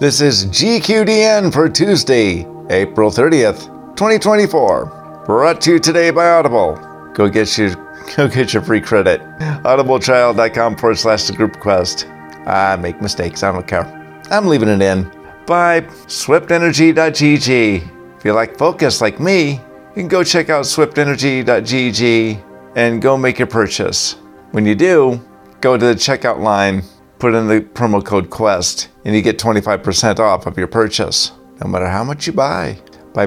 This is GQDN for Tuesday, April 30th, 2024. Brought to you today by Audible. Go get your free credit. audibletrial.com/thegroupquest. I make mistakes, I don't care. I'm leaving it in. By swiftenergy.gg. If you like focus like me, you can go check out swiftenergy.gg and go make your purchase. When you do, go to the checkout line, put in the promo code QUEST, and you get 25% off of your purchase, no matter how much you buy. By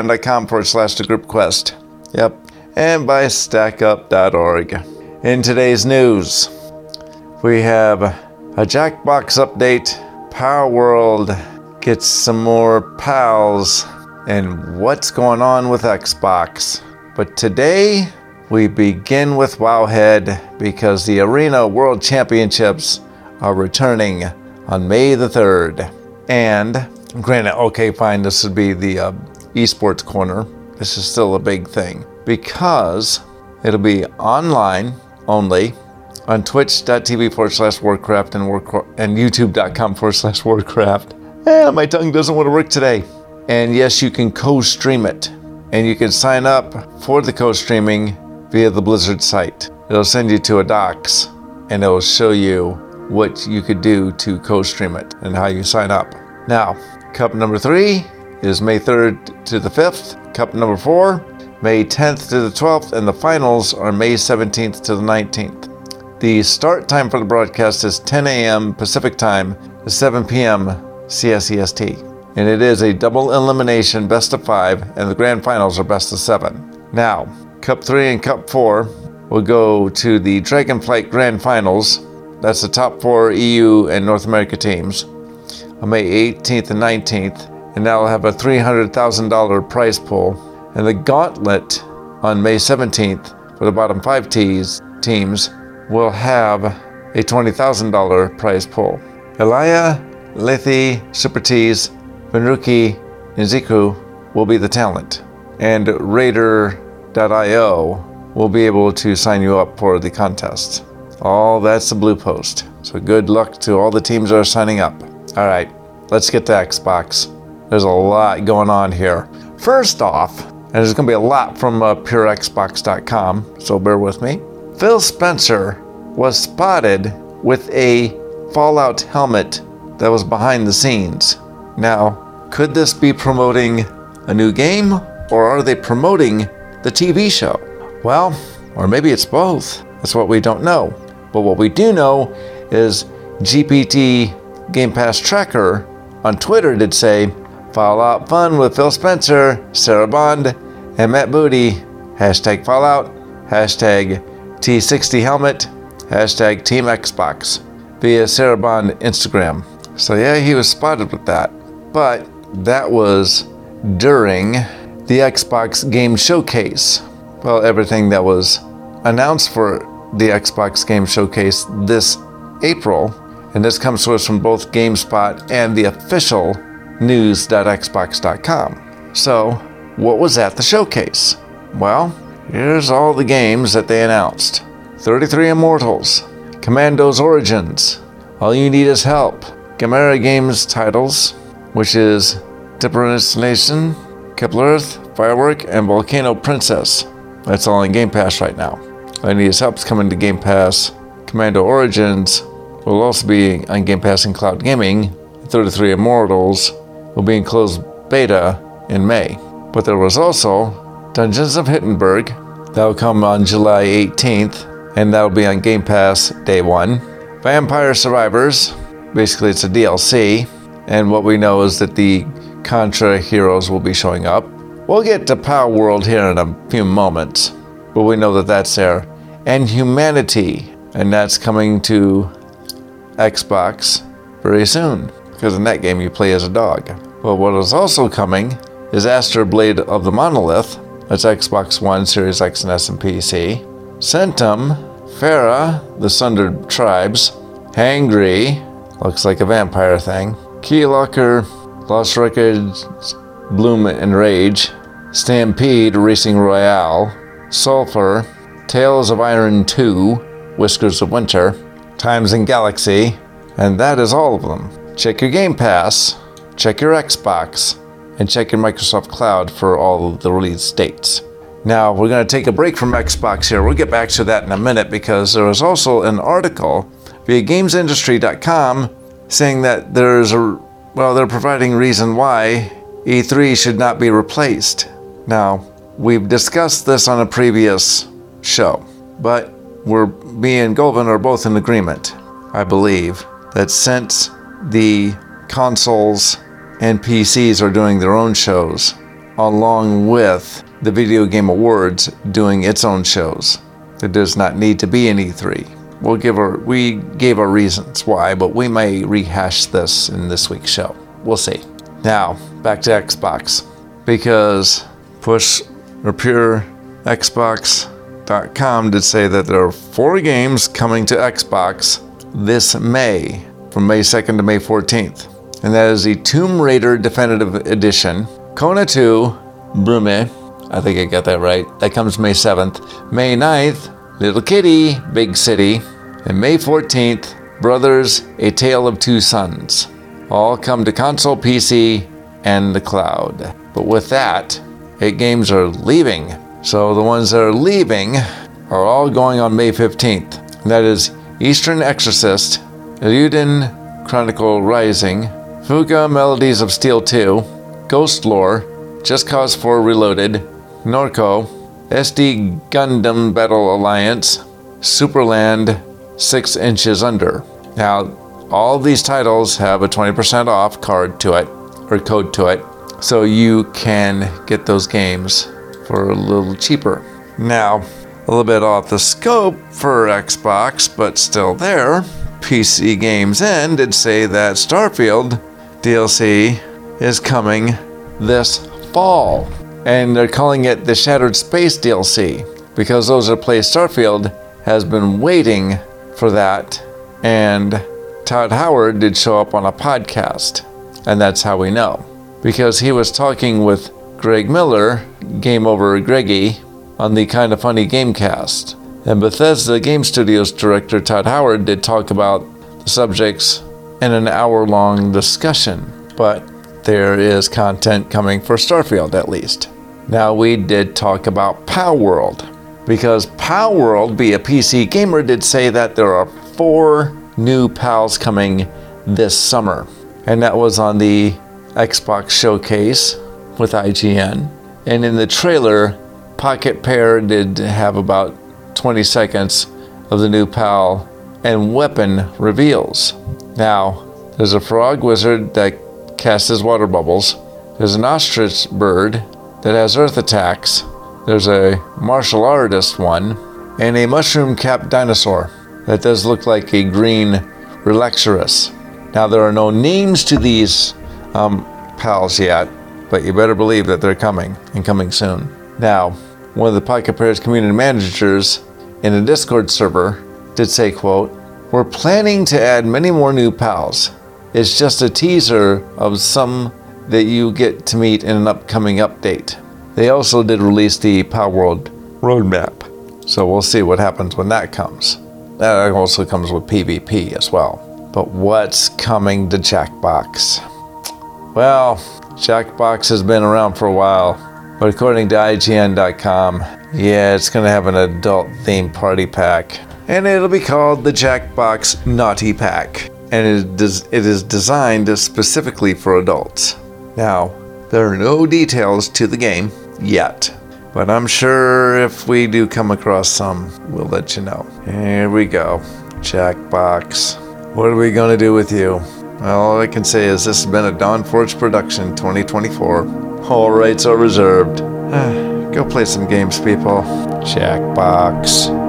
patreon.com/thegroupquest. Yep. And by stackup.org. In today's news, we have a Jackbox update, Power World gets some more pals, and what's going on with Xbox. But today, we begin with Wowhead because the Arena World Championships are returning on May the 3rd. And granted, okay, fine, this would be the esports corner. This is still a big thing because it'll be online only on twitch.tv/Warcraft and youtube.com/Warcraft. My tongue doesn't want to work today. And yes, you can co-stream it. And you can sign up for the co-streaming via the Blizzard site. It'll send you to a docs and it'll show you what you could do to co-stream it and how you sign up. Now, Cup number 3 is May 3rd to the 5th. Cup number 4, May 10th to the 12th, and the finals are May 17th to the 19th. The start time for the broadcast is 10 a.m. Pacific time to 7 p.m. CSEST. And it is a double elimination best of 5, and the grand finals are best of 7. Now, Cup 3 and Cup 4 will go to the Dragonflight Grand Finals. That's the top 4 EU and North America teams on May 18th and 19th, and that will have a $300,000 prize pool. And the Gauntlet on May 17th for the bottom 5 teams will have a $20,000 prize pool. Elia, Lethe, Super Tees, Benruki, and Ziku will be the talent. And Raider.io will be able to sign you up for the contest. All that's the blue post. So good luck to all the teams that are signing up. All right, let's get to Xbox. There's a lot going on here. First off, and there's going to be a lot from purexbox.com, so bear with me. Phil Spencer was spotted with a Fallout helmet that was behind the scenes. Now, could this be promoting a new game, or are they promoting the TV show? Well, or maybe it's both. That's what we don't know. But what we do know is GPT Game Pass Tracker on Twitter did say, Fallout fun with Phil Spencer, Sarah Bond, and Matt Booty, hashtag Fallout, hashtag T60 helmet, hashtag Team Xbox, via Sarah Bond Instagram. So yeah, he was spotted with that. But that was during the Xbox Game Showcase. Well, everything that was announced for the Xbox Game Showcase this April, and this comes to us from both GameSpot and the official news.xbox.com. So, what was at the showcase? Well, here's all the games that they announced. 33 Immortals, Commandos Origins, All You Need Is Help, Gamera Games titles, which is Dipper Installation, Kepler-Earth, Firework, and Volcano Princess. That's all in Game Pass right now. All You Need Is Help's coming to Game Pass. Commando Origins will also be on Game Pass and Cloud Gaming. 33 Immortals will be in closed beta in May. But there was also Dungeons of Hindenburg. That will come on July 18th, and that will be on Game Pass day 1. Vampire Survivors, basically it's a DLC, and what we know is that the Contra heroes will be showing up. We'll get to Power World here in a few moments, but we know that that's there. And Humanity, and that's coming to Xbox very soon, because in that game you play as a dog. But what is also coming is Astro Blade of the Monolith. That's Xbox One, Series X and S and PC. Centum, Farah, The Sundered Tribes, Hangry, looks like a vampire thing. Keylocker, Lost Records, Bloom and Rage, Stampede Racing Royale, Sulfur, Tales of Iron 2, Whiskers of Winter, Times in Galaxy, and that is all of them. Check your Game Pass check your Xbox, and check your Microsoft Cloud for all of the release dates. Now, we're going to take a break from Xbox here. We'll get back to that in a minute because there was also an article via GamesIndustry.com saying that they're providing reason why E3 should not be replaced. Now, we've discussed this on a previous show, but me and Goldman are both in agreement, I believe, that since the consoles and PCs are doing their own shows, along with the Video Game Awards doing its own shows, there does not need to be an E3. We gave our reasons why, but we may rehash this in this week's show. We'll see. Now, back to Xbox. Because Pure Xbox.com did say that there are 4 games coming to Xbox this May, from May 2nd to May 14th. And that is the Tomb Raider Definitive Edition, Kona 2, Brume, I think I got that right, that comes May 7th, May 9th, Little Kitty, Big City, and May 14th, Brothers, A Tale of Two Sons. All come to console, PC, and the cloud. But with that, 8 games are leaving. So the ones that are leaving are all going on May 15th. And that is Eastern Exorcist, Eiyuden Chronicle Rising, Fuga Melodies of Steel 2, Ghost Lore, Just Cause 4 Reloaded, Norco, SD Gundam Battle Alliance, Superland 6 Inches Under. Now, all these titles have a 20% off code to it, so you can get those games for a little cheaper. Now, a little bit off the scope for Xbox, but still there, PC Games End did say that Starfield DLC is coming this fall. And they're calling it the Shattered Space DLC because those that play Starfield has been waiting for that. And Todd Howard did show up on a podcast. And that's how we know. Because he was talking with Greg Miller, Game Over Greggy, on the Kinda Funny Gamecast. And Bethesda Game Studios director Todd Howard did talk about the subjects in an hour-long discussion. But there is content coming for Starfield, at least. Now, we did talk about Palworld, because Palworld, via PC Gamer, did say that there are 4 new PALs coming this summer. And that was on the Xbox Showcase with IGN. And in the trailer, Pocket Pair did have about 20 seconds of the new PAL and weapon reveals. Now, there's a frog wizard that casts his water bubbles. There's an ostrich bird that has earth attacks. There's a martial artist one, and a mushroom-capped dinosaur that does look like a green Relaxorus. Now, there are no names to these PALs yet, but you better believe that they're coming, and coming soon. Now, one of the Pocket Pair's community managers in a Discord server did say, quote, "We're planning to add many more new PALs. It's just a teaser of some that you get to meet in an upcoming update." They also did release the Palworld roadmap, so we'll see what happens when that comes. That also comes with PvP as well. But what's coming to Jackbox? Well, Jackbox has been around for a while, but according to IGN.com, yeah, it's going to have an adult-themed party pack, and it'll be called the Jackbox Naughty Pack, and it is designed specifically for adults. Now, there are no details to the game yet, but I'm sure if we do come across some, we'll let you know. Here we go. Jackbox. What are we going to do with you? Well, all I can say is this has been a Dawnforge production 2024. All rights are reserved. Go play some games, people. Jackbox.